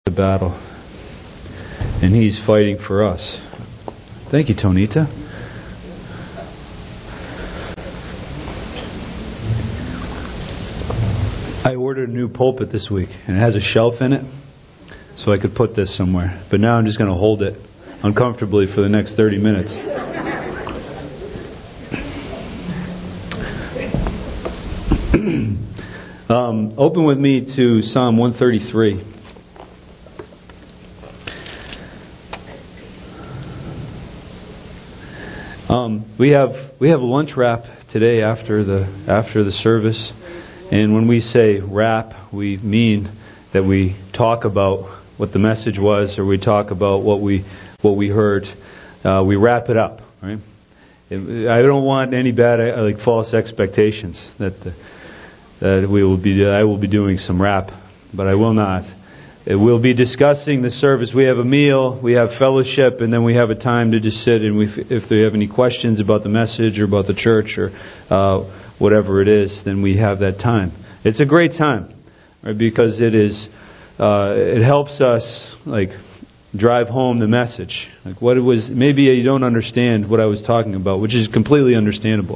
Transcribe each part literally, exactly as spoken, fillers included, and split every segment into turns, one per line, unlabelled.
the battle, and He's fighting for us. Thank you, Tonita. I ordered a new pulpit this week, and it has a shelf in it, so I could put this somewhere. But now I'm just going to hold it uncomfortably for the next thirty minutes. um, open with me to Psalm one thirty-three. Um, we have we have a lunch wrap today after the after the service, and when we say wrap, we mean that we talk about what the message was, or we talk about what we what we heard. Uh, we wrap it up, right? I don't want any bad like false expectations that the, that we will be I will be doing some wrap, but I will not. It will be discussing the service. We have a meal, we have fellowship, and then we have a time to just sit and we, if they have any questions about the message or about the church or uh, whatever it is, then we have that time. It's a great time, right? Because it is, uh, it helps us like drive home the message. Like what it was. Maybe you don't understand what I was talking about, which is completely understandable.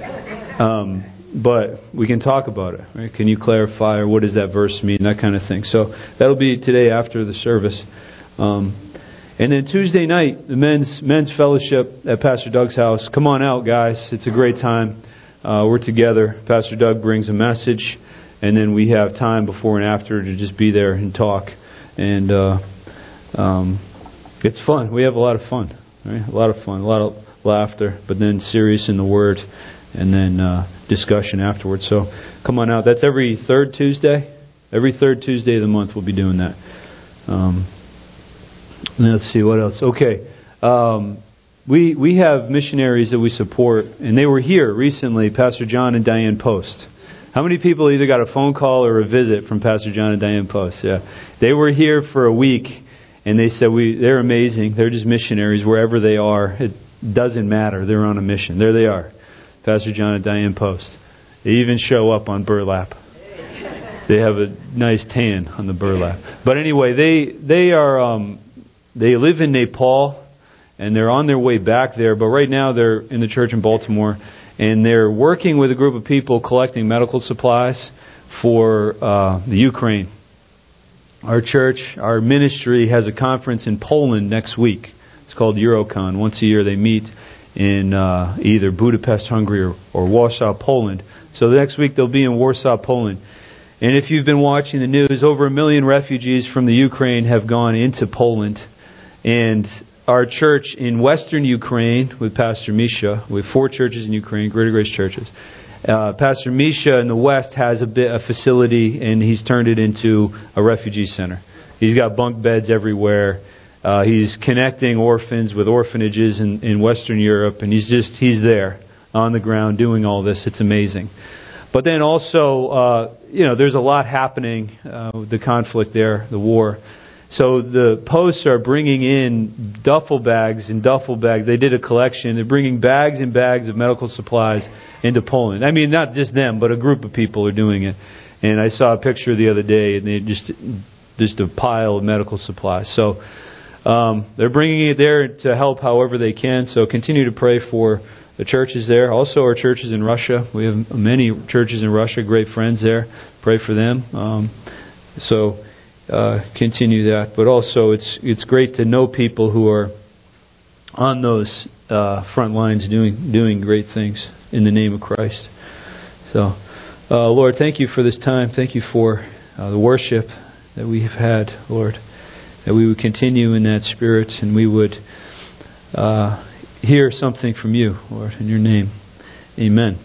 Um, But we can talk about it, right? Can you clarify, or what does that verse mean? That kind of thing. So that'll be today after the service. Um, and then Tuesday night, the men's men's fellowship at Pastor Doug's house. Come on out, guys. It's a great time. Uh, we're together. Pastor Doug brings a message, and then we have time before and after to just be there and talk. And uh, um, it's fun. We have a lot of fun, right? A lot of fun, a lot of laughter, but then serious in the Word. And then uh, discussion afterwards. So come on out. That's every third Tuesday. Every third Tuesday of the month we'll be doing that. Um, let's see what else. Okay, um, we we have missionaries that we support, and they were here recently. Pastor John and Diane Post. How many people either got a phone call or a visit from Pastor John and Diane Post? Yeah, they were here for a week, and they said we they're amazing. They're just missionaries wherever they are. It doesn't matter. They're on a mission. There they are. Pastor John and Diane Post. They even show up on burlap. They have a nice tan on the burlap. But anyway, they they are um, they live in Nepal, and they're on their way back there. But right now they're in the church in Baltimore, and they're working with a group of people collecting medical supplies for uh, the Ukraine. Our church, our ministry has a conference in Poland next week. It's called Eurocon. Once a year they meet in uh, either Budapest, Hungary, or, or Warsaw, Poland. So the next week they'll be in Warsaw, Poland. And if you've been watching the news, over a million refugees from the Ukraine have gone into Poland. And our church in Western Ukraine with Pastor Misha, we have four churches in Ukraine, Greater Grace churches. Uh, Pastor Misha in the West has a bit a facility, and he's turned it into a refugee center. He's got bunk beds everywhere. Uh, he's connecting orphans with orphanages in, in Western Europe, and he's just he's there on the ground doing all this. It's amazing. But then also, uh, you know, there's a lot happening uh, with the conflict there, the war. So the posts are bringing in duffel bags and duffel bags. They did a collection. They're bringing bags and bags of medical supplies into Poland. I mean, not just them, but a group of people are doing it. And I saw a picture the other day, and they just just a pile of medical supplies. So. Um, they're bringing it there to help however they can. So continue to pray for the churches there. Also our churches in Russia. We have many churches in Russia, great friends there. Pray for them. Um, so uh, continue that. But also it's it's great to know people who are on those uh, front lines doing doing great things in the name of Christ. So uh, Lord, thank you for this time. Thank you for uh, the worship that we have had, Lord. That we would continue in that spirit, and we would uh, hear something from you, Lord, in your name. Amen.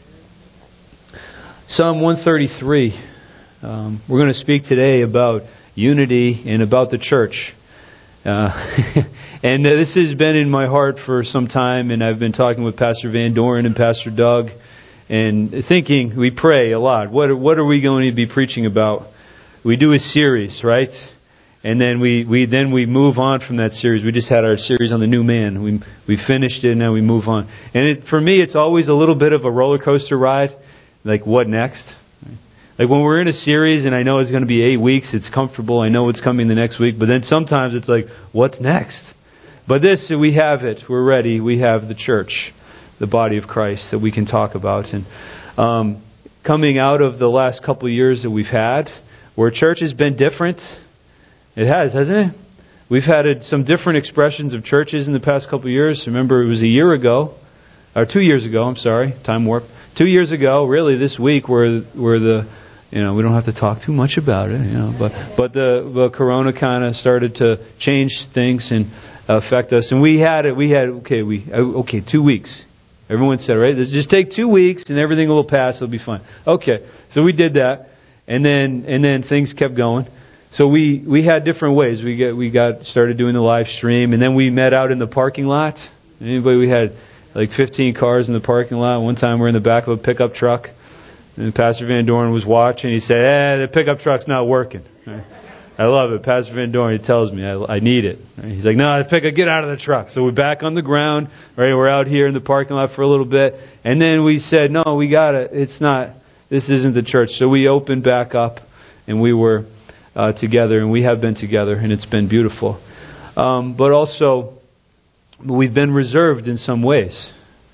Psalm one thirty-three. Um, we're going to speak today about unity and about the church. Uh, and this has been in my heart for some time, and I've been talking with Pastor Van Doren and Pastor Doug, and thinking, we pray a lot. What, what are we going to be preaching about? We do a series, right? And then we, we then we move on from that series. We just had our series on the new man. We we finished it, and now we move on. And it, for me, it's always a little bit of a roller coaster ride. Like, what next? Like when we're in a series and I know it's going to be eight weeks, it's comfortable. I know what's coming the next week. But then sometimes it's like, what's next? But this, we have it. We're ready. We have the church, the body of Christ that we can talk about. And um, coming out of the last couple of years that we've had, where church has been different, it has, hasn't it? We've had some different expressions of churches in the past couple of years. Remember, it was a year ago, or two years ago, I'm sorry, time warp. Two years ago, really this week, where where the, you know, we don't have to talk too much about it, you know, but but the, the Corona kind of started to change things and affect us. And we had it, we had, okay, we okay, two weeks. Everyone said, right, just take two weeks and everything will pass, it'll be fine. Okay, so we did that, and then and then things kept going. So we, we had different ways. We got we got started doing the live stream, and then we met out in the parking lot. Anybody? We had like fifteen cars in the parking lot. One time we're in the back of a pickup truck, and Pastor Van Dorn was watching. He said, "Eh, the pickup truck's not working." I love it. Pastor Van Dorn, he tells me I, I need it. He's like, "No, the pickup, get out of the truck." So we're back on the ground. Right, we're out here in the parking lot for a little bit, and then we said, "No, we got it. It's not. This isn't the church." So we opened back up, and we were uh, together, and we have been together, and it's been beautiful. Um, but also, we've been reserved in some ways.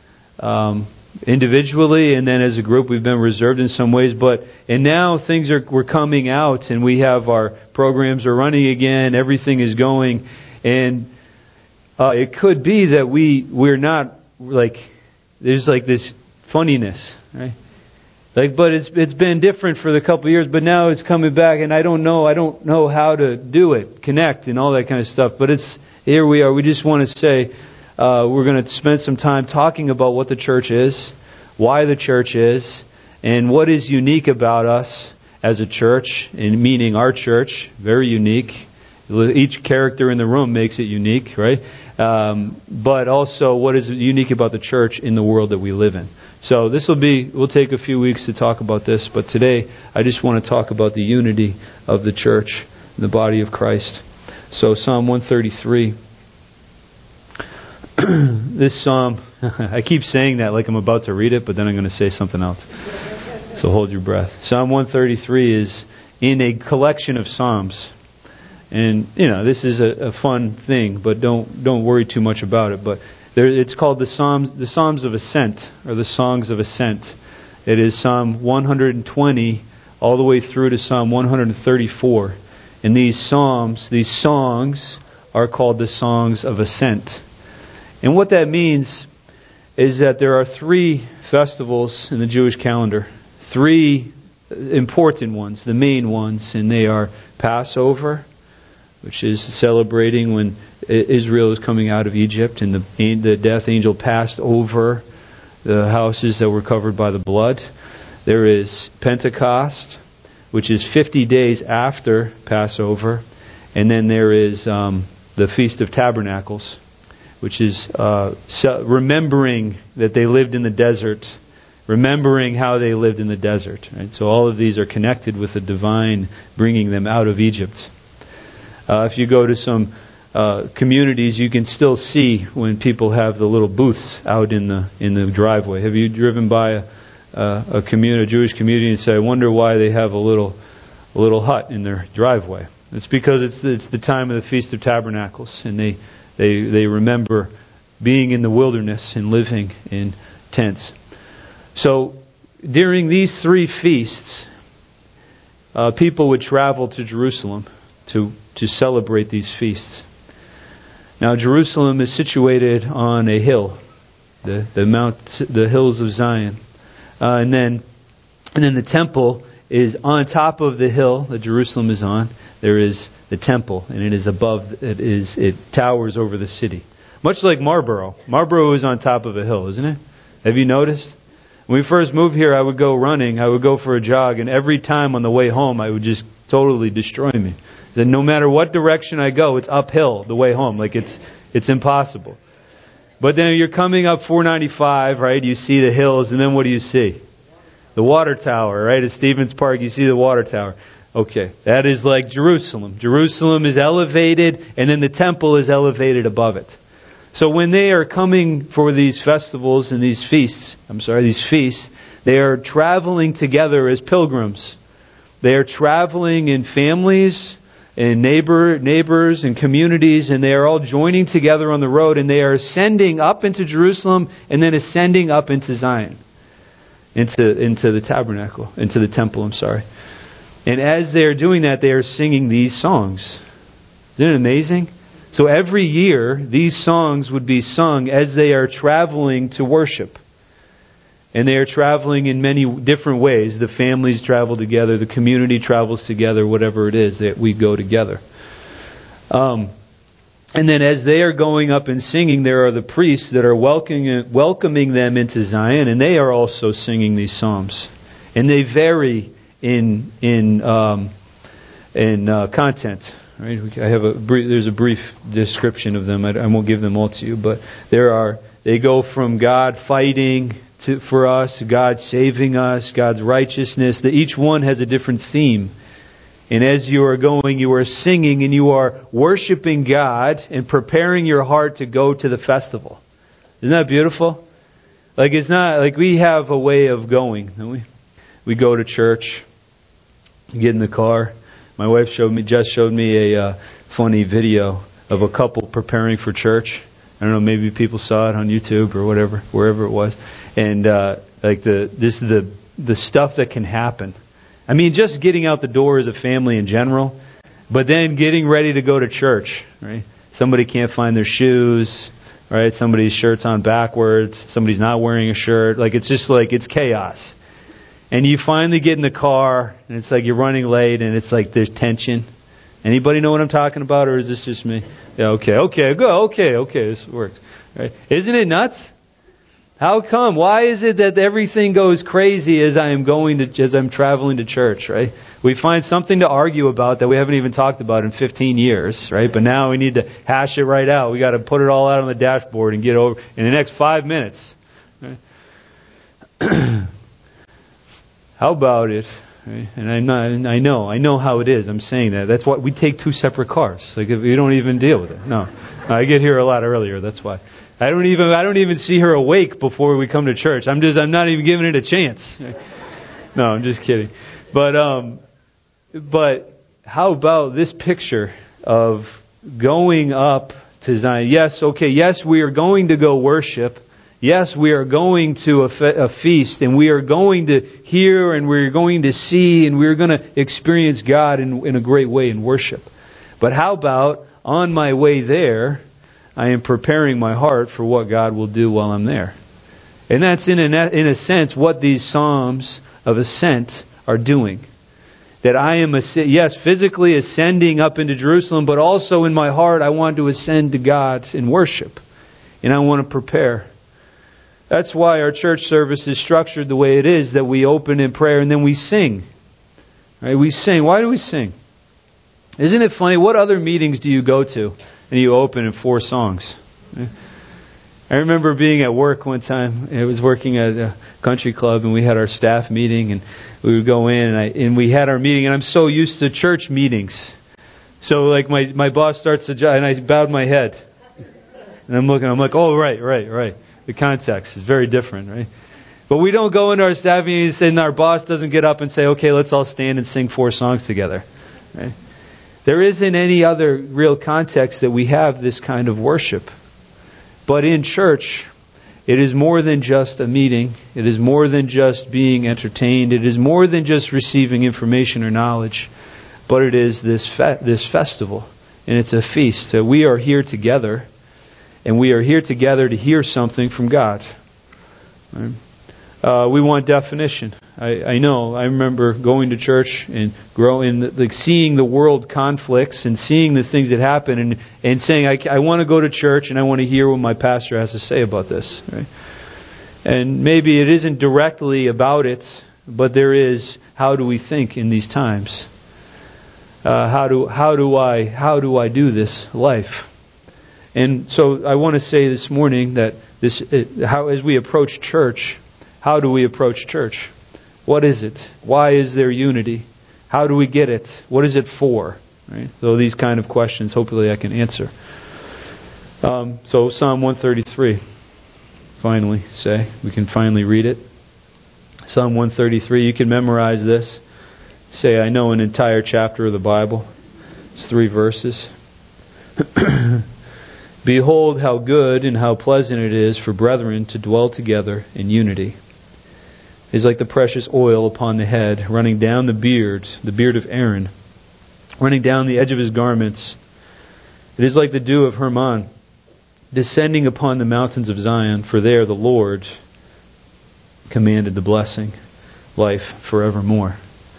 Um, individually and then as a group, we've been reserved in some ways. But and now things are we're coming out, and we have our programs are running again. Everything is going, and uh, it could be that we we're not like there's like this funniness, right? Like, but it's it's been different for the couple of years, but now it's coming back, and I don't know I don't know how to do it, connect, and all that kind of stuff. But it's here we are. We just want to say uh, we're going to spend some time talking about what the church is, why the church is, and what is unique about us as a church, and meaning our church, very unique. Each character in the room makes it unique, right? Um, but also what is unique about the church in the world that we live in. So this will be, we'll take a few weeks to talk about this, but today I just want to talk about the unity of the church, the body of Christ. So Psalm one thirty-three. This psalm, I keep saying that like I'm about to read it, but then I'm going to say something else. So hold your breath. Psalm one thirty-three is in a collection of psalms. And, you know, this is a, a fun thing, but don't don't worry too much about it. But there, it's called the Psalms, the Psalms of Ascent, or the Songs of Ascent. It is Psalm one hundred twenty all the way through to Psalm one hundred thirty-four. And these psalms, these songs, are called the Songs of Ascent. And what that means is that there are three festivals in the Jewish calendar, three important ones, the main ones, and they are Passover, which is celebrating when Israel is coming out of Egypt and the, the death angel passed over the houses that were covered by the blood. There is Pentecost, which is fifty days after Passover. And then there is um, the Feast of Tabernacles, which is uh, remembering that they lived in the desert, remembering how they lived in the desert. Right? So all of these are connected with the divine bringing them out of Egypt. Uh, if you go to some uh, communities, you can still see when people have the little booths out in the in the driveway. Have you driven by a a, a, community, a Jewish community and say, "I wonder why they have a little a little hut in their driveway"? It's because it's it's the time of the Feast of Tabernacles, and they they they remember being in the wilderness and living in tents. So during these three feasts, uh, people would travel to Jerusalem to to celebrate these feasts. Now, Jerusalem is situated on a hill, the the mount, the hills of Zion, uh, and then and then the temple is on top of the hill that Jerusalem is on. There is the temple, and it is above. It is it towers over the city, much like Marlborough. Marlborough is on top of a hill, isn't it? Have you noticed? When we first moved here, I would go running. I would go for a jog, and every time on the way home, I would just totally destroy me. That no matter what direction I go, it's uphill the way home. Like it's it's impossible. But then you're coming up four ninety-five, right? You see the hills, and then what do you see? The water tower, right? At Stevens Park, you see the water tower. Okay, that is like Jerusalem. Jerusalem is elevated, and then the temple is elevated above it. So when they are coming for these festivals and these feasts, I'm sorry, these feasts, they are traveling together as pilgrims They are traveling in families and neighbor neighbors and communities, and they are all joining together on the road, and they are ascending up into Jerusalem and then ascending up into Zion, into into the tabernacle, into the temple, I'm sorry. And as they are doing that, they are singing these songs. Isn't it amazing? So every year, these songs would be sung as they are traveling to worship. And they are traveling in many different ways. The families travel together, the community travels together, whatever it is that we go together. Um, and then as they are going up and singing, there are the priests that are welcoming, welcoming them into Zion, and they are also singing these psalms. And they vary in in um, in uh, content. Right? I have a brief, there's a brief description of them. I, I won't give them all to you, but there are. They go from God fighting to, for us, God saving us, God's righteousness. That each one has a different theme. And as you are going, you are singing and you are worshiping God and preparing your heart to go to the festival. Isn't that beautiful? Like it's not like we have a way of going, don't we? We go to church, get in the car. My wife showed me, just showed me a uh, funny video of a couple preparing for church. I don't know, maybe people saw it on YouTube or whatever, wherever it was. And uh, like the this the the stuff that can happen. I mean, just getting out the door as a family in general, but then getting ready to go to church. Right? Somebody can't find their shoes. Right? Somebody's shirt's on backwards. Somebody's not wearing a shirt. Like it's just like it's chaos. And you finally get in the car, and it's like you're running late, and it's like there's tension. Anybody know what I'm talking about, or is this just me? Yeah, okay, okay, go, okay, okay, this works. Right? Isn't it nuts? How come? Why is it that everything goes crazy as I am going to, as I'm traveling to church? Right? We find something to argue about that we haven't even talked about in fifteen years, right? But now we need to hash it right out. We got to put it all out on the dashboard and get over in the next five minutes. Right? How about it? Right? And I'm not, I know, I know how it is. I'm saying that. That's why we take two separate cars. Like if we don't even deal with it. No, I get here a lot earlier. That's why. I don't even, I don't even see her awake before we come to church. I'm just, I'm not even giving it a chance. No, I'm just kidding. But, um, but how about this picture of going up to Zion? Yes, okay. Yes, we are going to go worship. Yes, we are going to a, fe- a feast, and we are going to hear, and we're going to see, and we're going to experience God in, in a great way in worship. But how about on my way there, I am preparing my heart for what God will do while I'm there? And that's in a, in a sense what these Psalms of Ascent are doing. That I am, yes, physically ascending up into Jerusalem, but also in my heart I want to ascend to God in worship. And I want to prepare. That's why our church service is structured the way it is, that we open in prayer and then we sing. Right? We sing. Why do we sing? Isn't it funny? What other meetings do you go to and you open in four songs? I remember being at work one time. I was working at a country club and we had our staff meeting and we would go in and, I, and we had our meeting, and I'm so used to church meetings. So like my, my boss starts to and I bowed my head. And I'm looking, I'm like, oh, right, right, right. The context is very different, right? But we don't go into our staff meetings and our boss doesn't get up and say, okay, let's all stand and sing four songs together. Right? There isn't any other real context that we have this kind of worship. But in church, it is more than just a meeting. It is more than just being entertained. It is more than just receiving information or knowledge. But it is this fe- this festival. And it's a feast. So we are here together. And we are here together to hear something from God. Right? Uh, we want definition. I, I know. I remember going to church and growing, like seeing the world conflicts and seeing the things that happen, and, and saying, I, I want to go to church and I want to hear what my pastor has to say about this. Right? And maybe it isn't directly about it, but there is. How do we think in these times? Uh, how do how do I how do I do this life? And so I want to say this morning that this, how as we approach church, how do we approach church? What is it? Why is there unity? How do we get it? What is it for? Right? So these kind of questions, hopefully I can answer. Um, so Psalm one thirty-three, finally say, we can finally read it. Psalm one thirty-three, you can memorize this. say, I know an entire chapter of the Bible. It's three verses. Behold how good and how pleasant it is for brethren to dwell together in unity. It is like the precious oil upon the head, running down the beard, the beard of Aaron, running down the edge of his garments. It is like the dew of Hermon, descending upon the mountains of Zion, for there the Lord commanded the blessing, life forevermore.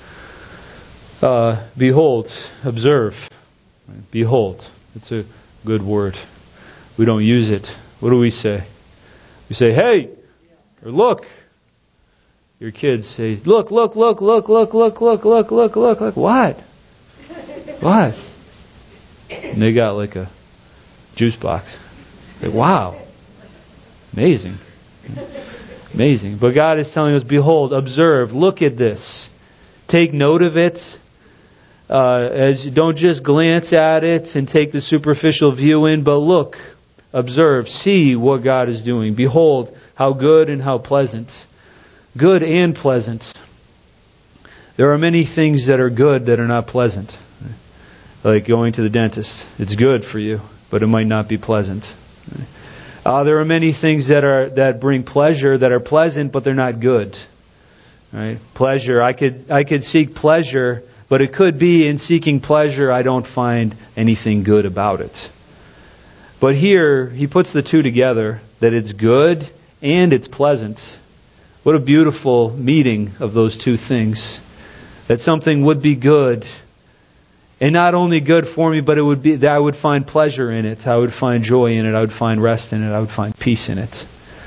Uh, behold, observe. Behold. It's a good word. We don't use it. What do we say? We say, hey, or look. Your kids say, look, look, look, look, look, look, look, look, look, look, look. What? What? And they got like a juice box. Like, wow. Amazing. Amazing. But God is telling us, behold, observe, look at this. Take note of it. Uh, as don't just glance at it and take the superficial view in, but look, observe, see what God is doing. Behold, how good and how pleasant. Good and pleasant. There are many things that are good that are not pleasant. Like going to the dentist. It's good for you, but it might not be pleasant. Uh, there are many things that are that bring pleasure that are pleasant, but they're not good. Right? Pleasure. I could I could seek pleasure, but it could be in seeking pleasure I don't find anything good about it. But here he puts the two together, that it's good and it's pleasant. What a beautiful meeting of those two things. That something would be good. And not only good for me, but it would be that I would find pleasure in it. I would find joy in it. I would find rest in it. I would find peace in it.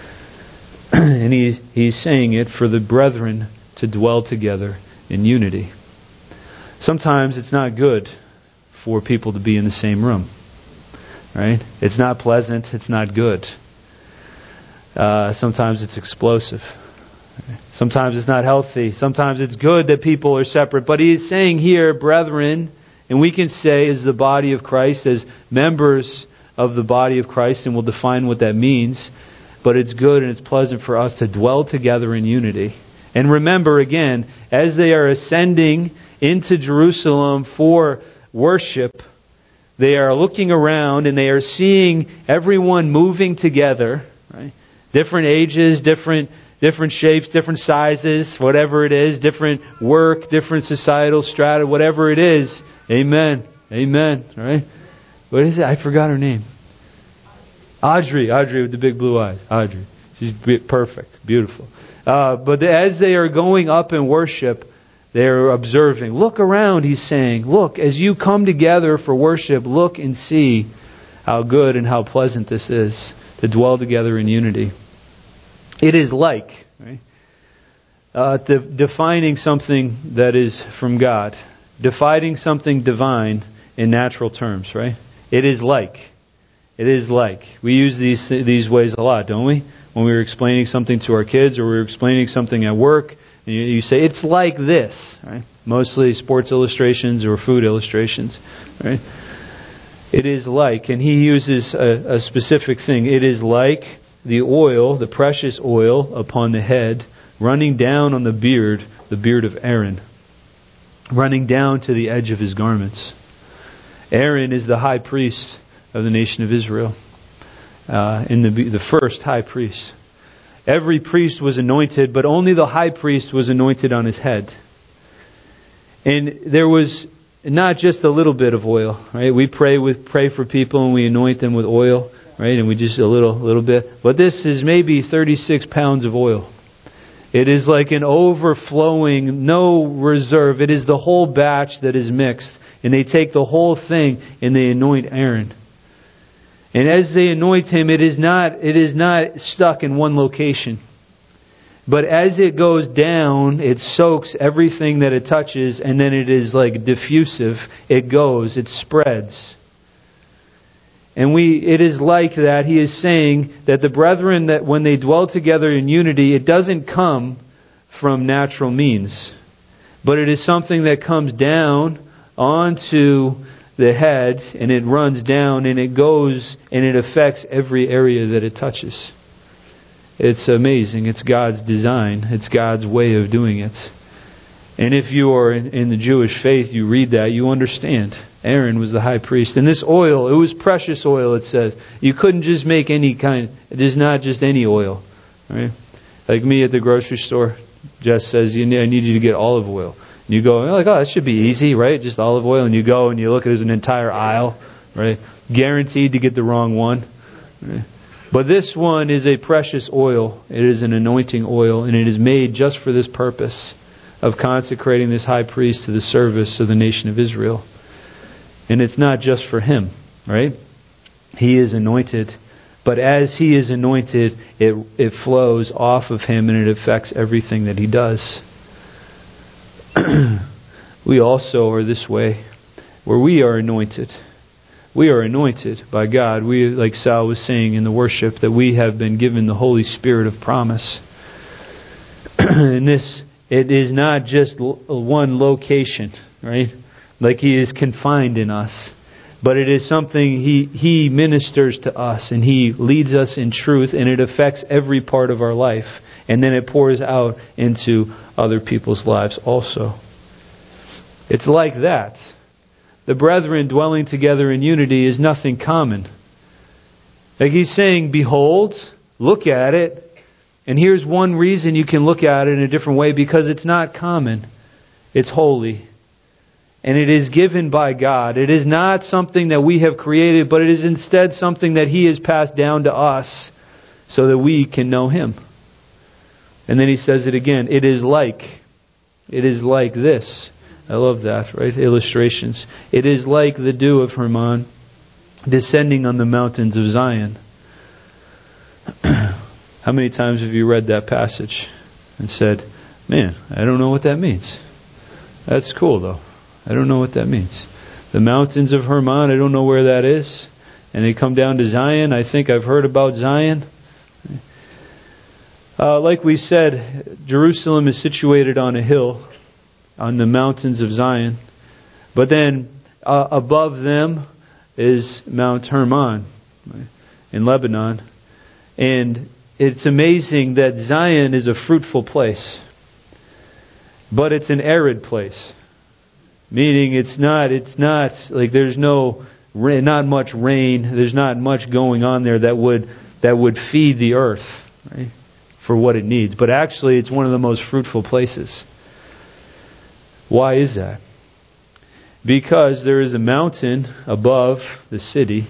And he's, he's saying it for the brethren to dwell together in unity. Sometimes it's not good for people to be in the same room. Right? It's not pleasant. It's not good. Uh, sometimes it's explosive. Sometimes it's not healthy. Sometimes it's good that people are separate. But he is saying here, brethren, and we can say as the body of Christ, as members of the body of Christ, and we'll define what that means. But it's good and it's pleasant for us to dwell together in unity. And remember again, as they are ascending into Jerusalem for worship, they are looking around and they are seeing everyone moving together, right? Different ages, different different shapes, different sizes, whatever it is, different work, different societal strata, whatever it is. Amen. Amen. Right? What is it? I forgot her name. Audrey. Audrey with the big blue eyes. Audrey. She's perfect. Beautiful. Uh, but as they are going up in worship, they are observing. Look around, he's saying. Look, as you come together for worship, look and see how good and how pleasant this is to dwell together in unity. It is like, right? Uh, de- defining something that is from God. Defining something divine in natural terms, right? It is like. It is like. We use these these ways a lot, don't we? When we were explaining something to our kids or we were explaining something at work, and you, you say, it's like this, right? Mostly sports illustrations or food illustrations, right? It is like, and he uses a, a specific thing. It is like the oil, the precious oil upon the head, running down on the beard, the beard of Aaron, running down to the edge of his garments. Aaron is the high priest of the nation of Israel, uh, in the the first high priest. Every priest was anointed, but only the high priest was anointed on his head. And there was not just a little bit of oil, right? We pray with pray for people and we anoint them with oil. Right, and we just a little, little bit. But this is maybe thirty-six pounds of oil. It is like an overflowing, no reserve. It is the whole batch that is mixed, and they take the whole thing and they anoint Aaron. And as they anoint him, it is not, it is not stuck in one location. But as it goes down, it soaks everything that it touches, and then it is like diffusive. It goes, it spreads. And we, it is like that. He is saying that the brethren, that when they dwell together in unity, it doesn't come from natural means, but it is something that comes down onto the head, and it runs down, and it goes, and it affects every area that it touches. It's amazing. It's God's design. It's God's way of doing it. And if you are in, in the Jewish faith, you read that, you understand. Aaron was the high priest. And this oil, it was precious oil, it says. You couldn't just make any kind, it is not just any oil. Right? Like me at the grocery store, Jess says, I need you to get olive oil. And you go, like, oh, that should be easy, right? Just olive oil. And you go and you look at it as an entire aisle, right? Guaranteed to get the wrong one. Right? But this one is a precious oil. It is an anointing oil, and it is made just for this purpose of consecrating this high priest to the service of the nation of Israel. And it's not just for him, right? He is anointed. But as he is anointed, it it flows off of him and it affects everything that he does. We also are this way, where we are anointed. We are anointed by God. We, like Sal was saying in the worship, that we have been given the Holy Spirit of promise. And this, it is not just one location, right? Like He is confined in us. But it is something He He ministers to us and He leads us in truth, and it affects every part of our life. And then it pours out into other people's lives also. It's like that. The brethren dwelling together in unity is nothing common. Like He's saying, behold, look at it. And here's one reason you can look at it in a different way, because it's not common. It's holy. And it is given by God. It is not something that we have created, but it is instead something that He has passed down to us so that we can know Him. And then He says it again. It is like. It is like this. I love that, right? Illustrations. It is like the dew of Hermon descending on the mountains of Zion. How many times have you read that passage and said, man, I don't know what that means. That's cool though. I don't know what that means. The mountains of Hermon, I don't know where that is. And they come down to Zion. I think I've heard about Zion. Uh, like we said, Jerusalem is situated on a hill on the mountains of Zion. But then uh, above them is Mount Hermon, right, in Lebanon. And it's amazing that Zion is a fruitful place. But it's an arid place. Meaning it's not, it's not, like there's no, not much rain, there's not much going on there that would, that would feed the earth, right, for what it needs. But actually it's one of the most fruitful places. Why is that? Because there is a mountain above the city,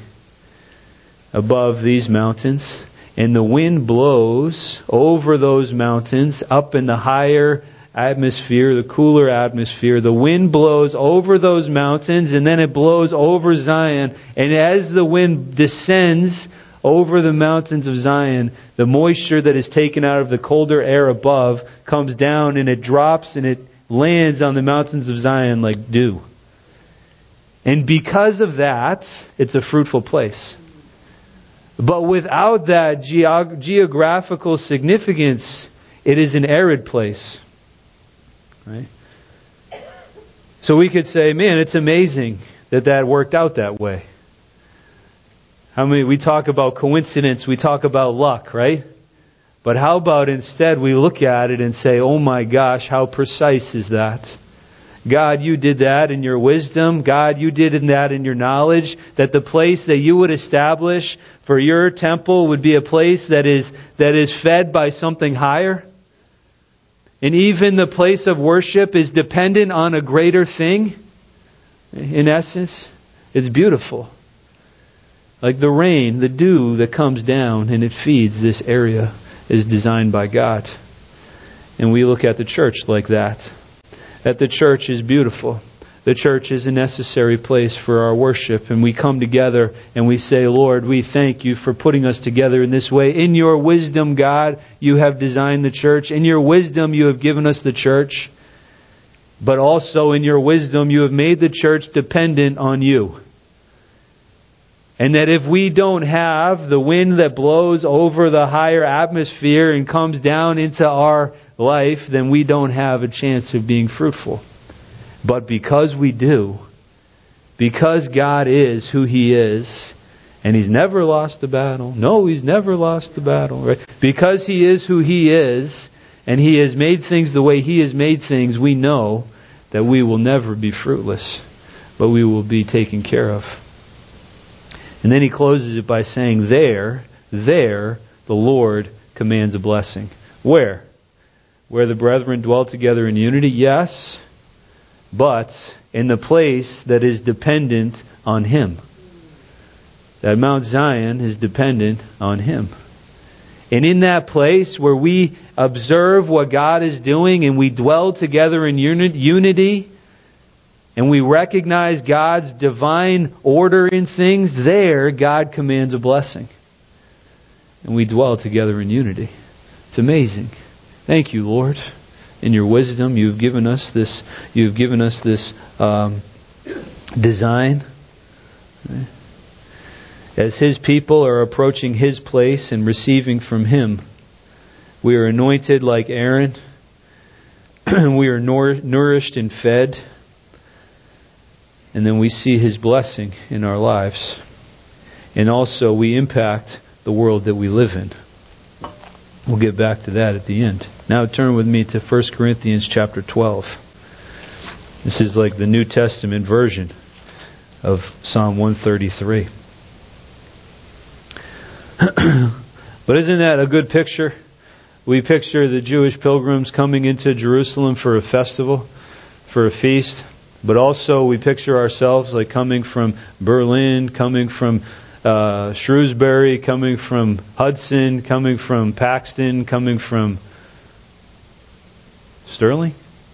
above these mountains, and the wind blows over those mountains up in the higher atmosphere, the cooler atmosphere. The wind blows over those mountains, and then it blows over Zion. And as the wind descends over the mountains of Zion, the moisture that is taken out of the colder air above comes down, and it drops and it lands on the mountains of Zion like dew. And because of that, it's a fruitful place. But without that geog- geographical significance, it is an arid place. Right? So we could say, man, it's amazing that that worked out that way. How many, we talk about coincidence, we talk about luck, right? But how about instead we look at it and say, oh my gosh, how precise is that? God, you did that in your wisdom. God, you did that in your knowledge. That the place that you would establish for your temple would be a place that is that is fed by something higher. And even the place of worship is dependent on a greater thing. In essence, it's beautiful. Like the rain, the dew that comes down and it feeds this area is designed by God. And we look at the church like that. That the church is beautiful. The church is a necessary place for our worship. And we come together and we say, Lord, we thank you for putting us together in this way. In your wisdom, God, you have designed the church. In your wisdom, you have given us the church. But also in your wisdom, you have made the church dependent on you. And that if we don't have the wind that blows over the higher atmosphere and comes down into our life, then we don't have a chance of being fruitful. But because we do, because God is who He is, and He's never lost the battle. No, He's never lost the battle. Right? Because He is who He is, and He has made things the way He has made things, we know that we will never be fruitless, but we will be taken care of. And then He closes it by saying, there, there, the Lord commands a blessing. Where? Where the brethren dwell together in unity? Yes, but in the place that is dependent on Him. That Mount Zion is dependent on Him. And in that place where we observe what God is doing and we dwell together in unity and we recognize God's divine order in things, there God commands a blessing. And we dwell together in unity. It's amazing. Thank you, Lord. In your wisdom, you've given us this. You've given us this um, design. As His people are approaching His place and receiving from Him, we are anointed like Aaron. We are nour- nourished and fed. And then we see His blessing in our lives. And also we impact the world that we live in. We'll get back to that at the end. Now turn with me to First Corinthians chapter twelve. This is like the New Testament version of Psalm one thirty-three. But isn't that a good picture? We picture the Jewish pilgrims coming into Jerusalem for a festival, for a feast. But also we picture ourselves like coming from Berlin, coming from uh, Shrewsbury, coming from Hudson, coming from Paxton, coming from Sterling?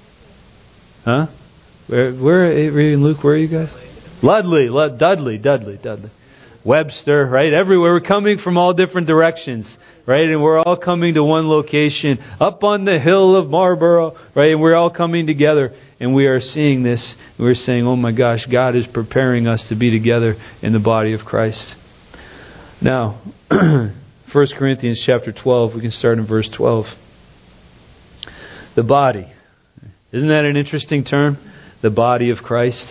Huh? Where, where, Luke, where are you guys? Ludley, Lud- Dudley, Dudley, Dudley. Webster, right? Everywhere. We're coming from all different directions, right? And we're all coming to one location up on the hill of Marlborough, right? And we're all coming together and we are seeing this. And we're saying, oh my gosh, God is preparing us to be together in the body of Christ. Now, First Corinthians chapter twelve, we can start in verse twelve. The body. Isn't that an interesting term? The body of Christ.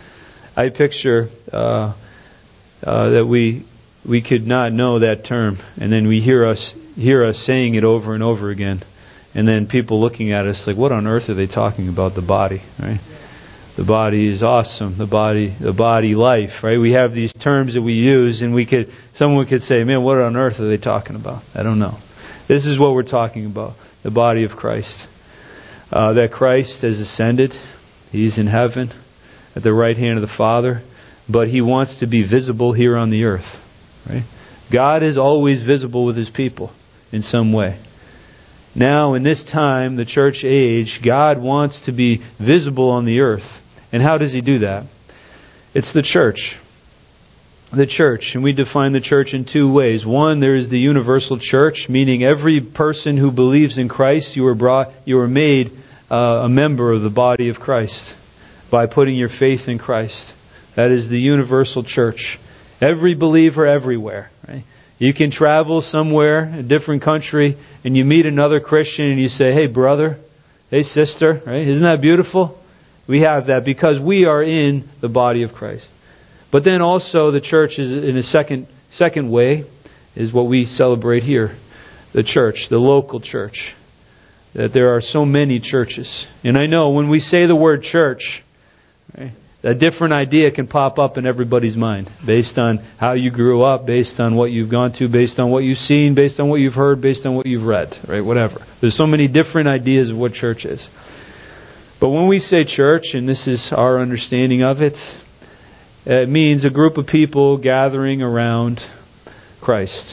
I picture uh, uh, that we we could not know that term, and then we hear us hear us saying it over and over again, and then people looking at us like, "What on earth are they talking about? The body, right? The body is awesome. The body, the body life, right? We have these terms that we use, and we could someone could say, "Man, what on earth are they talking about?" I don't know. This is what we're talking about: the body of Christ. Uh, that Christ has ascended. He's in heaven at the right hand of the Father. But He wants to be visible here on the earth. Right? God is always visible with His people in some way. Now, in this time, the church age, God wants to be visible on the earth. And how does He do that? It's the church. The church. And we define the church in two ways. One, there is the universal church, meaning every person who believes in Christ, you are brought, you are made uh, a member of the body of Christ by putting your faith in Christ. That is the universal church. Every believer everywhere. Right? You can travel somewhere, a different country, and you meet another Christian and you say, "Hey brother, hey sister," right? Isn't that beautiful? We have that because we are in the body of Christ. But then also the church is in a second second way is what we celebrate here. The church, the local church. That there are so many churches. And I know when we say the word church, right, a different idea can pop up in everybody's mind based on how you grew up, based on what you've gone to, based on what you've seen, based on what you've heard, based on what you've read, right? Whatever. There's so many different ideas of what church is. But when we say church, and this is our understanding of it, it means a group of people gathering around Christ.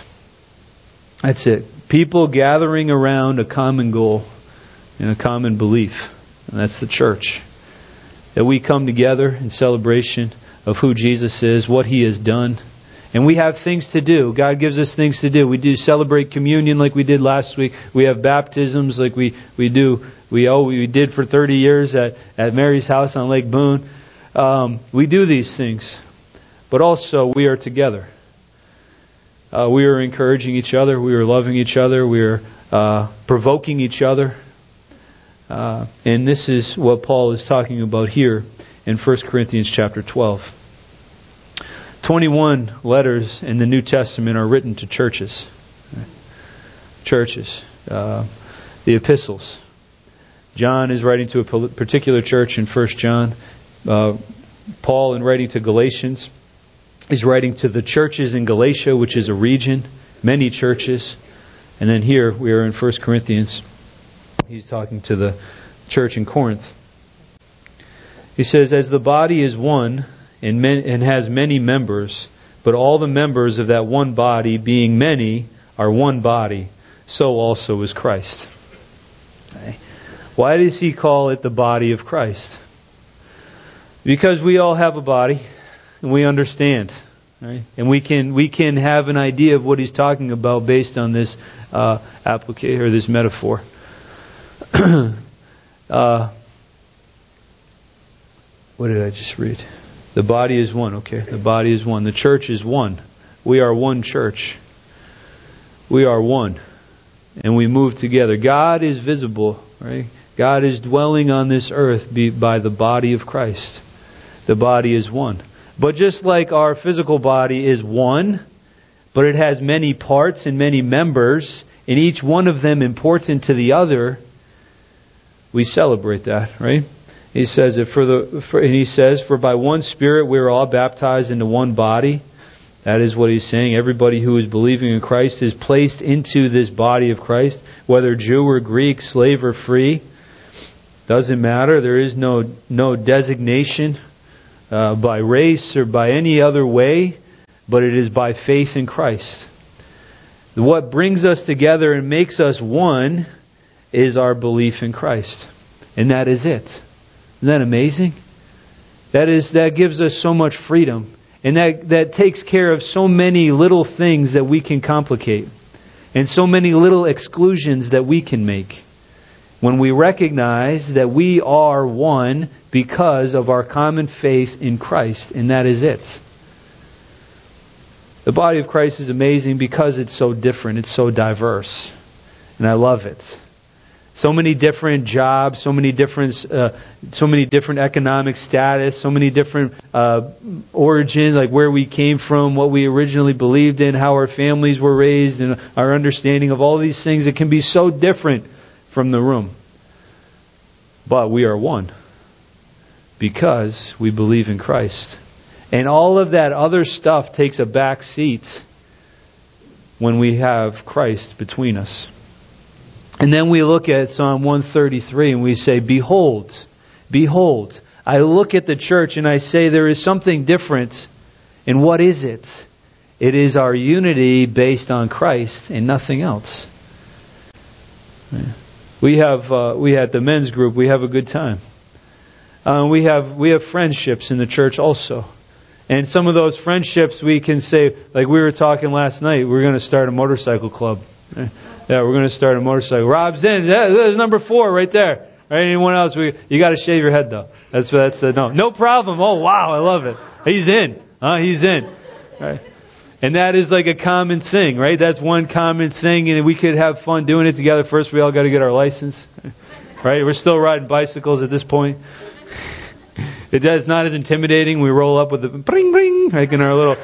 That's it. People gathering around a common goal and a common belief. And that's the church. That we come together in celebration of who Jesus is, what He has done. And we have things to do. God gives us things to do. We do celebrate communion like we did last week. We have baptisms like we, we do. We oh we did for thirty years at, at Mary's house on Lake Boone. Um, we do these things. But also we are together. Uh, we are encouraging each other. We are loving each other. We are uh, provoking each other. Uh, and this is what Paul is talking about here in First Corinthians chapter twelve. twenty-one letters in the New Testament are written to churches. Churches. Uh, the epistles. John is writing to a particular church in First John. Uh, Paul, in writing to Galatians, is writing to the churches in Galatia, which is a region, many churches. And then here we are in First Corinthians. He's talking to the church in Corinth. He says, as the body is one and, men, and has many members, but all the members of that one body, being many, are one body, so also is Christ. Okay. Why does he call it the body of Christ? Because we all have a body, and we understand. Right? And we can we can have an idea of what he's talking about based on this uh, application or this metaphor. uh, what did I just read? The body is one. Okay, the body is one. The church is one. We are one church. We are one, and we move together. God is visible, right? God is dwelling on this earth by the body of Christ. The body is one. But just like our physical body is one, but it has many parts and many members, and each one of them important to the other, we celebrate that, right? He says it for the, for, and he says, for by one Spirit we are all baptized into one body. That is what he's saying. Everybody who is believing in Christ is placed into this body of Christ, whether Jew or Greek, slave or free. Doesn't matter. There is no no designation uh, by race or by any other way, but it is by faith in Christ. What brings us together and makes us one is our belief in Christ. And that is it. Isn't that amazing? That is that gives us so much freedom. And that, that takes care of so many little things that we can complicate. And so many little exclusions that we can make. When we recognize that we are one because of our common faith in Christ, and that is it. The body of Christ is amazing because it's so different, it's so diverse, and I love it. So many different jobs, so many different, uh, so many different economic status, so many different uh, origins, like where we came from, what we originally believed in, how our families were raised, and our understanding of all these things. It can be so different from the room. But we are one because we believe in Christ. And all of that other stuff takes a back seat when we have Christ between us. And then we look at Psalm one thirty-three and we say, Behold, behold. I look at the church and I say there is something different. And what is it? It is our unity based on Christ and nothing else. We have uh, we had the men's group. We have a good time. Uh, we have we have friendships in the church also, and some of those friendships we can say, like we were talking last night. We're going to start a motorcycle club. Yeah, we're going to start a motorcycle. Rob's in. Yeah, there's number four right there. Right? Anyone else? We you got to shave your head though. That's that's uh, no no problem. Oh wow, I love it. He's in. Huh? He's in. Right. And that is like a common thing, right? That's one common thing, and we could have fun doing it together. First, we all got to get our license, right? We're still riding bicycles at this point. It does not as intimidating. We roll up with the bring bring, like in our little.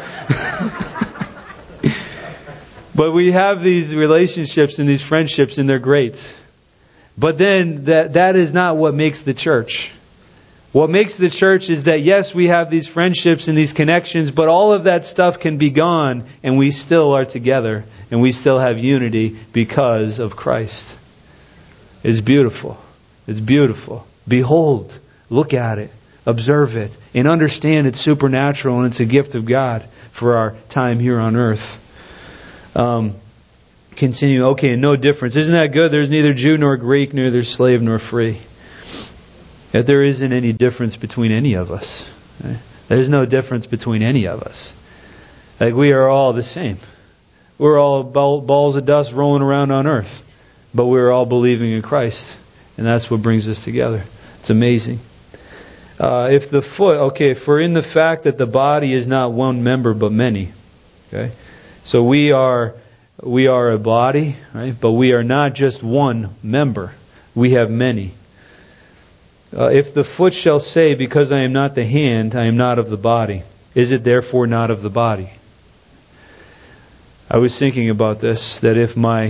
But we have these relationships and these friendships, and they're great. But then that that is not what makes the church. What makes the church is that, yes, we have these friendships and these connections, but all of that stuff can be gone and we still are together and we still have unity because of Christ. It's beautiful. It's beautiful. Behold, look at it, observe it, and understand it's supernatural and it's a gift of God for our time here on earth. Um, continue. Okay, no difference. Isn't that good? There's neither Jew nor Greek, neither slave nor free. That there isn't any difference between any of us. Right? There's no difference between any of us. Like we are all the same. We're all balls of dust rolling around on earth. But we're all believing in Christ. And that's what brings us together. It's amazing. Uh, if the foot, okay, for in the fact that the body is not one member but many. Okay? So we are we are a body, right? But we are not just one member. We have many. Uh, if the foot shall say, because I am not the hand, I am not of the body, is it therefore not of the body? I was thinking about this, that if my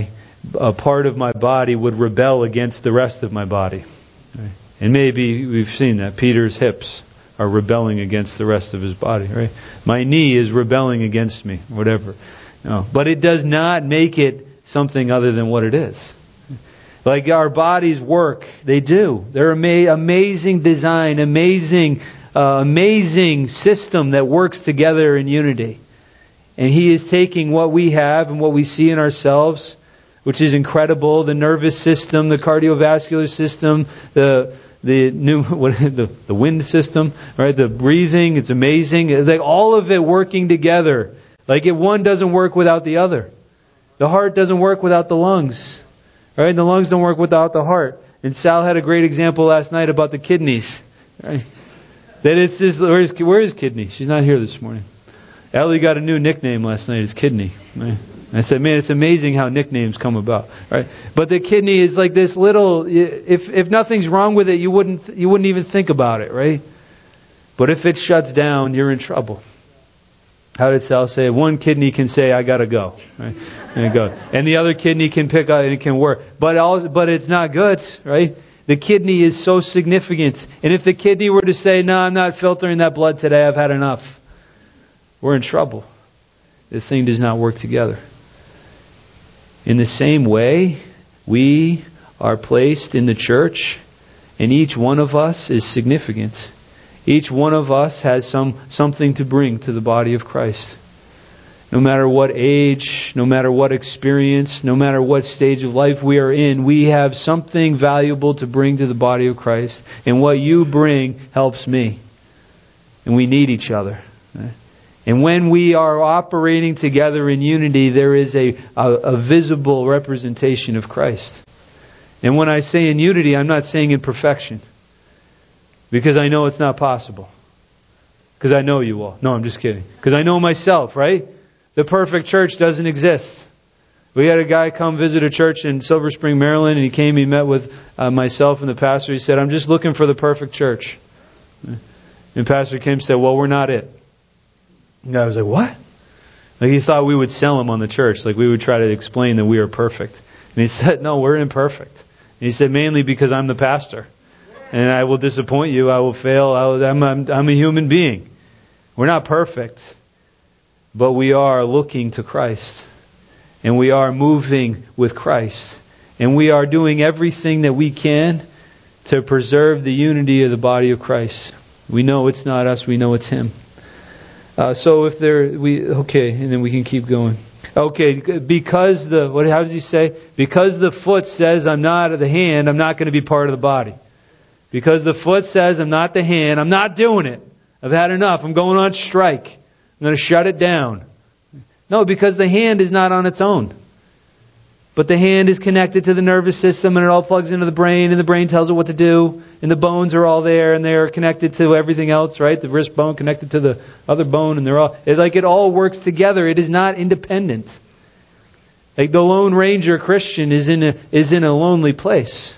a part of my body would rebel against the rest of my body. Right? And maybe we've seen that. Peter's hips are rebelling against the rest of his body. Right? My knee is rebelling against me, whatever. No. But it does not make it something other than what it is. Like our bodies work. They do. They're ama- amazing design, amazing, uh, amazing system that works together in unity. And He is taking what we have and what we see in ourselves, which is incredible, the nervous system, the cardiovascular system, the the new what the, the wind system, right? The breathing, it's amazing. It's like all of it working together. Like if one doesn't work without the other. The heart doesn't work without the lungs. Right? And the lungs don't work without the heart. And Sal had a great example last night about the kidneys. Right? That it's this, where's where's kidney? She's not here this morning. Ellie got a new nickname last night. It's Kidney. Right? I said, man, it's amazing how nicknames come about. Right? But the kidney is like this little. If if nothing's wrong with it, you wouldn't you wouldn't even think about it, right? But if it shuts down, you're in trouble. How did Sal say? One kidney can say, "I gotta go," right? And it goes, and the other kidney can pick up and it can work. But also, but it's not good, right? The kidney is so significant. And if the kidney were to say, "No, I'm not filtering that blood today. I've had enough," we're in trouble. This thing does not work together. In the same way, we are placed in the church, and each one of us is significant. Each one of us has some something to bring to the body of Christ. No matter what age, no matter what experience, no matter what stage of life we are in, we have something valuable to bring to the body of Christ. And what you bring helps me. And we need each other. And when we are operating together in unity, there is a, a, a visible representation of Christ. And when I say in unity, I'm not saying in perfection. Because I know it's not possible. Because I know you all. No, I'm just kidding. Because I know myself, right? The perfect church doesn't exist. We had a guy come visit a church in Silver Spring, Maryland, and he came, he met with uh, myself and the pastor. He said, "I'm just looking for the perfect church." And Pastor Kim said, "Well, we're not it." And the guy was like, "What?" Like he thought we would sell him on the church. Like we would try to explain that we are perfect. And he said, "No, we're imperfect." And he said, "Mainly because I'm the pastor. And I will disappoint you. I will fail. I will, I'm, I'm, I'm a human being. We're not perfect. But we are looking to Christ. And we are moving with Christ. And we are doing everything that we can to preserve the unity of the body of Christ. We know it's not us. We know it's Him. Uh, so if there, we okay, and then we can keep going. Okay, because the what? How does he say? Because the foot says, "I'm not the hand. I'm not going to be part of the body." Because the foot says, "I'm not the hand. I'm not doing it. I've had enough. I'm going on strike. I'm going to shut it down." No, because the hand is not on its own. But the hand is connected to the nervous system and it all plugs into the brain and the brain tells it what to do. And the bones are all there and they're connected to everything else, right? The wrist bone connected to the other bone and they're all, it's like it all works together. It is not independent. Like the Lone Ranger Christian is in a, is in a lonely place.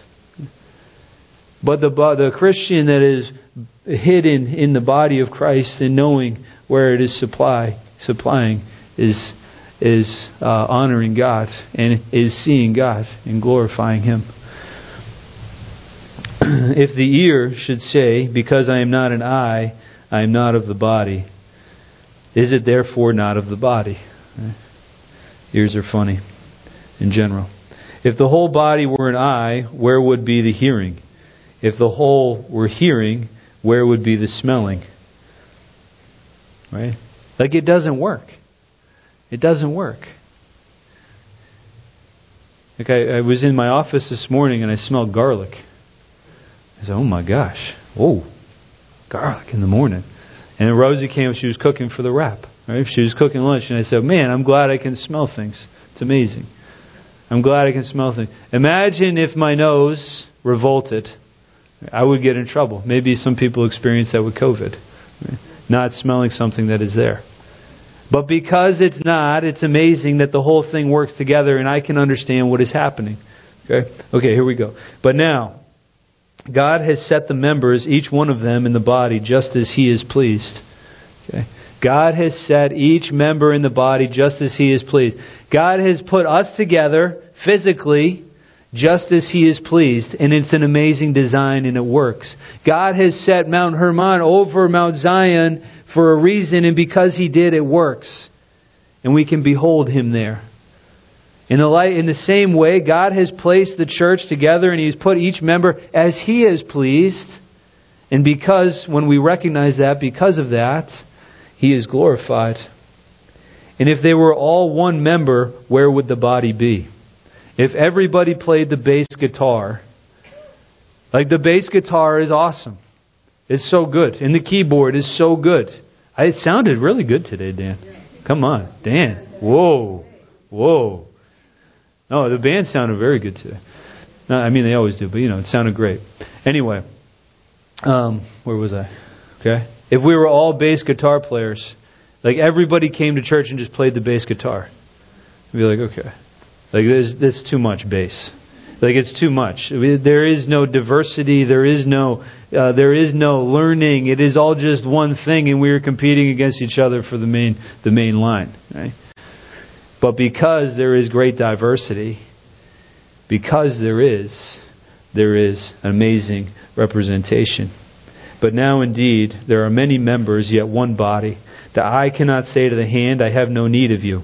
But the the Christian that is hidden in the body of Christ and knowing where it is supply supplying is is uh, honoring God and is seeing God and glorifying Him. If the ear should say, "Because I am not an eye, I am not of the body," is it therefore not of the body? Ears are funny in general. If the whole body were an eye, where would be the hearing? If the whole were hearing, where would be the smelling? Right? Like it doesn't work. It doesn't work. Like I, I was in my office this morning and I smelled garlic. I said, "Oh my gosh. Whoa. Garlic in the morning." And then Rosie came, she was cooking for the wrap. Right? She was cooking lunch and I said, "Man, I'm glad I can smell things. It's amazing. I'm glad I can smell things." Imagine if my nose revolted. I would get in trouble. Maybe some people experience that with COVID. Right? Not smelling something that is there. But because it's not, it's amazing that the whole thing works together and I can understand what is happening. Okay, okay, here we go. But now, God has set the members, each one of them in the body, just as He is pleased. Okay. God has set each member in the body just as He is pleased. God has put us together physically just as He is pleased. And it's an amazing design and it works. God has set Mount Hermon over Mount Zion for a reason, and because He did, it works. And we can behold Him there. In the light, in the same way, God has placed the church together and He's put each member as He is pleased. And because, when we recognize that, because of that, He is glorified. And if they were all one member, where would the body be? If everybody played the bass guitar, like the bass guitar is awesome. It's so good. And the keyboard is so good. It sounded really good today, Dan. Come on, Dan. Whoa. Whoa. No, the band sounded very good today. No, I mean, they always do, but you know, it sounded great. Anyway, um, where was I? Okay. If we were all bass guitar players, like everybody came to church and just played the bass guitar, we'd be like, okay. Like, this, this is too much bass. Like, it's too much. There is no diversity. There is no, uh, there is no learning. It is all just one thing, and we are competing against each other for the main, the main line. Right? But because there is great diversity, because there is, there is amazing representation. But now indeed, there are many members, yet one body. The eye cannot say to the hand, I have no need of you.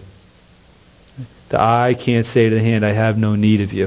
The eye can't say to the hand, I have no need of you.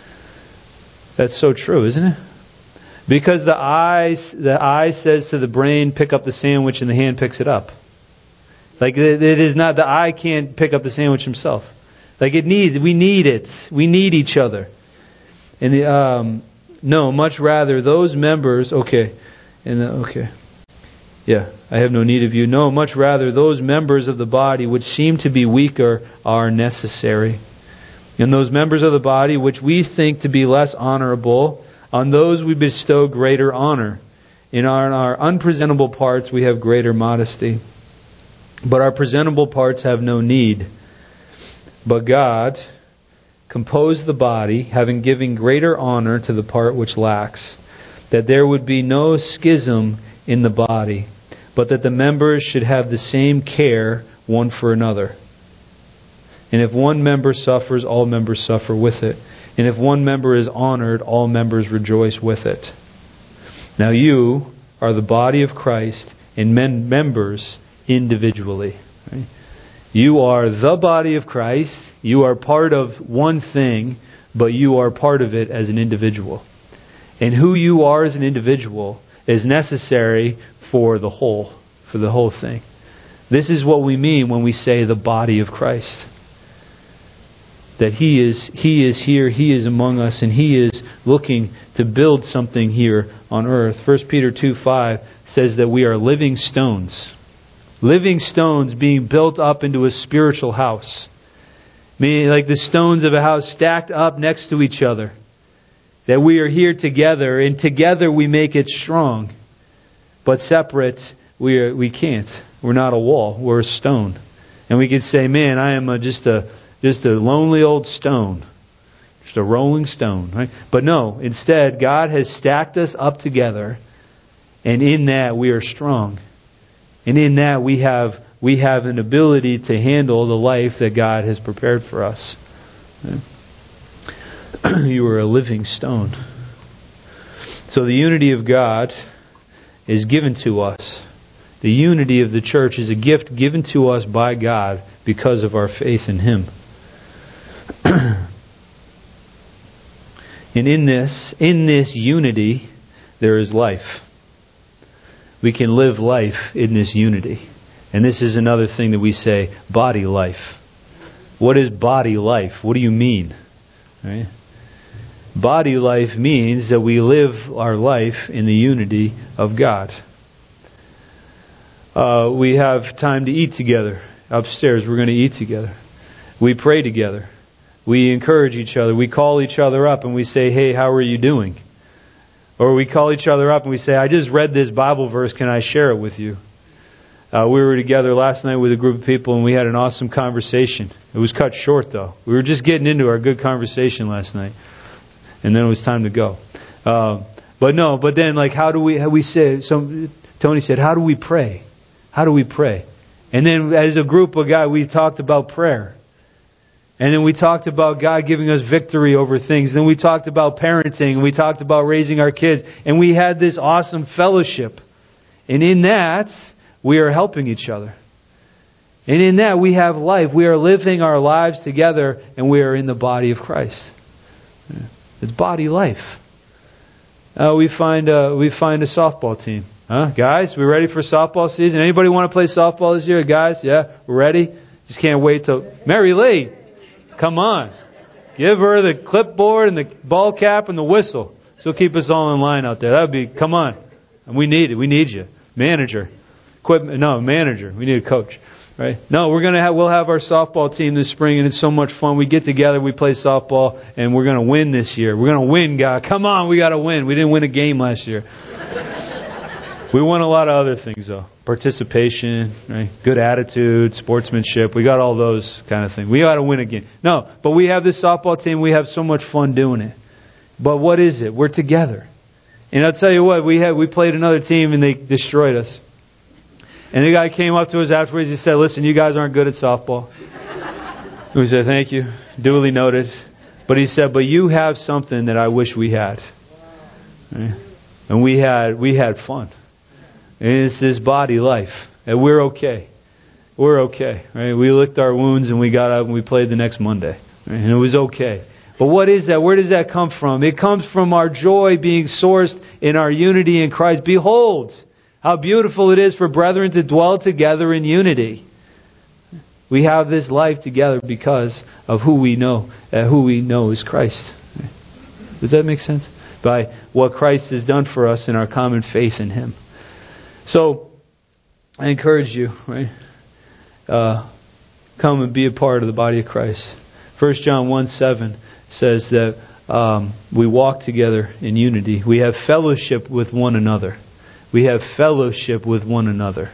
That's so true, isn't it? Because the eye, the eye says to the brain, pick up the sandwich, and the hand picks it up. Like, it is not, the eye can't pick up the sandwich himself. Like, it needs, we need it. We need each other. And the, um, no, much rather, those members, okay, and the, okay. Yeah, I have no need of you. No, much rather, those members of the body which seem to be weaker are necessary. And those members of the body which we think to be less honorable, on those we bestow greater honor. In our, in our unpresentable parts we have greater modesty. But our presentable parts have no need. But God composed the body, having given greater honor to the part which lacks, that there would be no schism in the body, but that the members should have the same care one for another. And if one member suffers, all members suffer with it. And if one member is honored, all members rejoice with it. Now you are the body of Christ, and men members individually. Right? You are the body of Christ. You are part of one thing, but you are part of it as an individual. And who you are as an individual is necessary for the whole, for the whole thing. This is what we mean when we say the body of Christ. That He is He is here, He is among us, and He is looking to build something here on earth. First Peter two five says that we are living stones. Living stones being built up into a spiritual house. Meaning like the stones of a house stacked up next to each other. That we are here together, and together we make it strong. But separate, we are, we can't. We're not a wall. We're a stone. And we could say, man, I am a, just a just a lonely old stone. Just a rolling stone. Right? But no, instead, God has stacked us up together. And in that, we are strong. And in that, we have we have an ability to handle the life that God has prepared for us. Right? You are a living stone. So the unity of God is given to us. The unity of the church is a gift given to us by God because of our faith in Him. And in this, in this unity, there is life. We can live life in this unity. And this is another thing that we say, body life. What is body life? What do you mean? Right? Body life means that we live our life in the unity of God. Uh, we have time to eat together. Upstairs, we're going to eat together. We pray together. We encourage each other. We call each other up and we say, hey, how are you doing? Or we call each other up and we say, I just read this Bible verse. Can I share it with you? Uh, we were together last night with a group of people and we had an awesome conversation. It was cut short, though. We were just getting into our good conversation last night. And then it was time to go. Uh, but no, but then like how do we, how we say, so Tony said, how do we pray? How do we pray? And then as a group of guys, we talked about prayer. And then we talked about God giving us victory over things. Then we talked about parenting. We talked about raising our kids. And we had this awesome fellowship. And in that, we are helping each other. And in that, we have life. We are living our lives together, and we are in the body of Christ. It's body life. Uh, we find a, we find a softball team. Huh? Guys, we ready for softball season? Anybody want to play softball this year? Guys, yeah? We're ready? Just can't wait till... Mary Lee, come on. Give her the clipboard and the ball cap and the whistle. She'll keep us all in line out there. That would be... Come on. And we need it. We need you. Manager. Equipment. No, manager. We need a coach. Right? No, we're gonna have we'll have our softball team this spring, and it's so much fun. We get together, we play softball, and we're gonna win this year. We're gonna win, God. Come on, we gotta win. We didn't win a game last year. We won a lot of other things though. Participation, right? Good attitude, sportsmanship. We got all those kind of things. We gotta win a game. No, but we have this softball team. We have so much fun doing it. But what is it? We're together. And I'll tell you what, we had we played another team and they destroyed us. And the guy came up to us afterwards. He said, listen, you guys aren't good at softball. We said, thank you. Duly noted. But he said, but you have something that I wish we had. Right? And we had we had fun. And it's this body life. And we're okay. We're okay. Right? We licked our wounds and we got up and we played the next Monday. Right? And it was okay. But what is that? Where does that come from? It comes from our joy being sourced in our unity in Christ. Behold, how beautiful it is for brethren to dwell together in unity. We have this life together because of who we know. Uh, who we know is Christ. Does that make sense? By what Christ has done for us in our common faith in Him. So, I encourage you, right? Uh, come and be a part of the body of Christ. First John one seven says that um, we walk together in unity. We have fellowship with one another. We have fellowship with one another.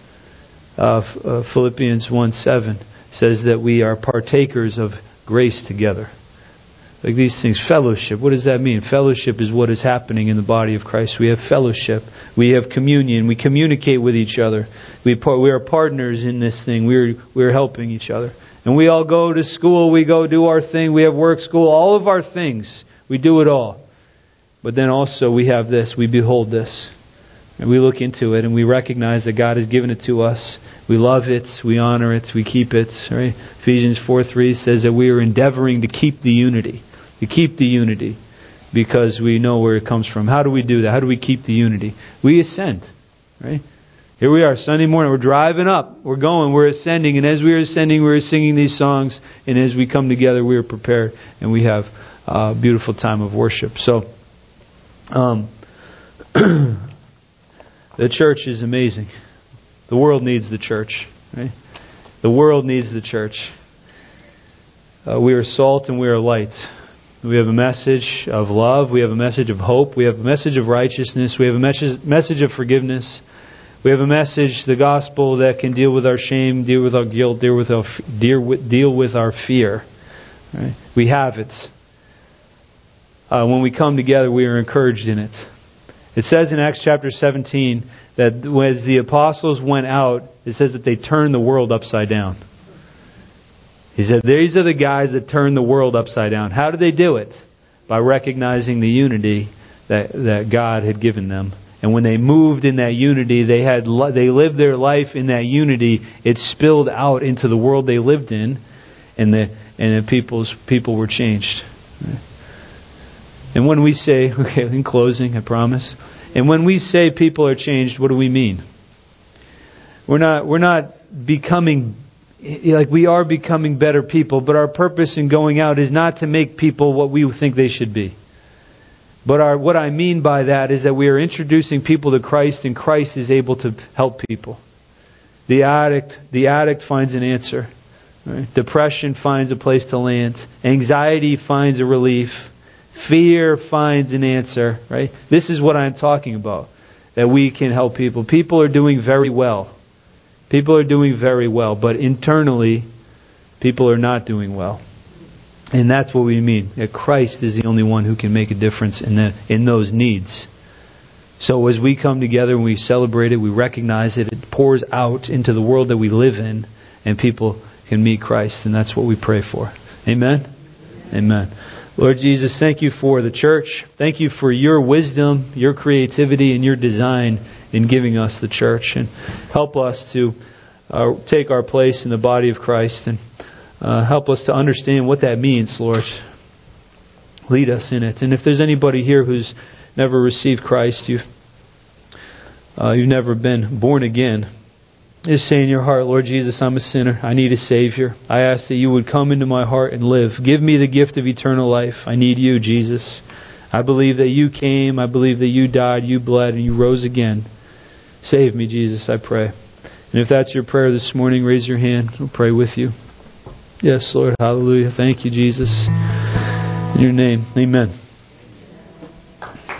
Uh, uh, Philippians one seven says that we are partakers of grace together. Like these things, fellowship. What does that mean? Fellowship is what is happening in the body of Christ. We have fellowship. We have communion. We communicate with each other. We we are partners in this thing. We're we're helping each other. And we all go to school. We go do our thing. We have work, school, all of our things. We do it all. But then also we have this. We behold this. And we look into it and we recognize that God has given it to us. We love it. We honor it. We keep it. Right? Ephesians four three says that we are endeavoring to keep the unity. To keep the unity. Because we know where it comes from. How do we do that? How do we keep the unity? We ascend. Right? Here we are, Sunday morning. We're driving up. We're going. We're ascending. And as we are ascending, we're singing these songs. And as we come together, we are prepared. And we have a beautiful time of worship. So, um... the church is amazing. The world needs the church. Right? The world needs the church. Uh, we are salt and we are light. We have a message of love. We have a message of hope. We have a message of righteousness. We have a message message of forgiveness. We have a message, the gospel, that can deal with our shame, deal with our guilt, deal with our deal with, deal with our fear. Right? We have it. Uh, when we come together, we are encouraged in it. It says in Acts chapter seventeen that as the apostles went out, it says that they turned the world upside down. He said, these are the guys that turned the world upside down. How did they do it? By recognizing the unity that, that God had given them. And when they moved in that unity, they had they lived their life in that unity. It spilled out into the world they lived in, and the and the people's people were changed. And when we say, okay, in closing, I promise. And when we say people are changed, what do we mean? We're not we're not becoming, like we are becoming better people, but our purpose in going out is not to make people what we think they should be. But our, what I mean by that is that we are introducing people to Christ, and Christ is able to help people. The addict, the addict finds an answer. Right? Depression finds a place to land. Anxiety finds a relief. Fear finds an answer, right? This is what I'm talking about. That we can help people. People are doing very well. People are doing very well. But internally, people are not doing well. And that's what we mean. That Christ is the only one who can make a difference in the, in those needs. So as we come together and we celebrate it, we recognize it, it pours out into the world that we live in. And people can meet Christ. And that's what we pray for. Amen? Amen. Lord Jesus, thank you for the church. Thank you for your wisdom, your creativity, and your design in giving us the church. And help us to uh, take our place in the body of Christ and uh, help us to understand what that means, Lord. Lead us in it. And if there's anybody here who's never received Christ, you've, uh, you've never been born again, just say in your heart, Lord Jesus, I'm a sinner. I need a Savior. I ask that you would come into my heart and live. Give me the gift of eternal life. I need you, Jesus. I believe that you came. I believe that you died, you bled, and you rose again. Save me, Jesus, I pray. And if that's your prayer this morning, raise your hand. I'll pray with you. Yes, Lord. Hallelujah. Thank you, Jesus. In your name, amen.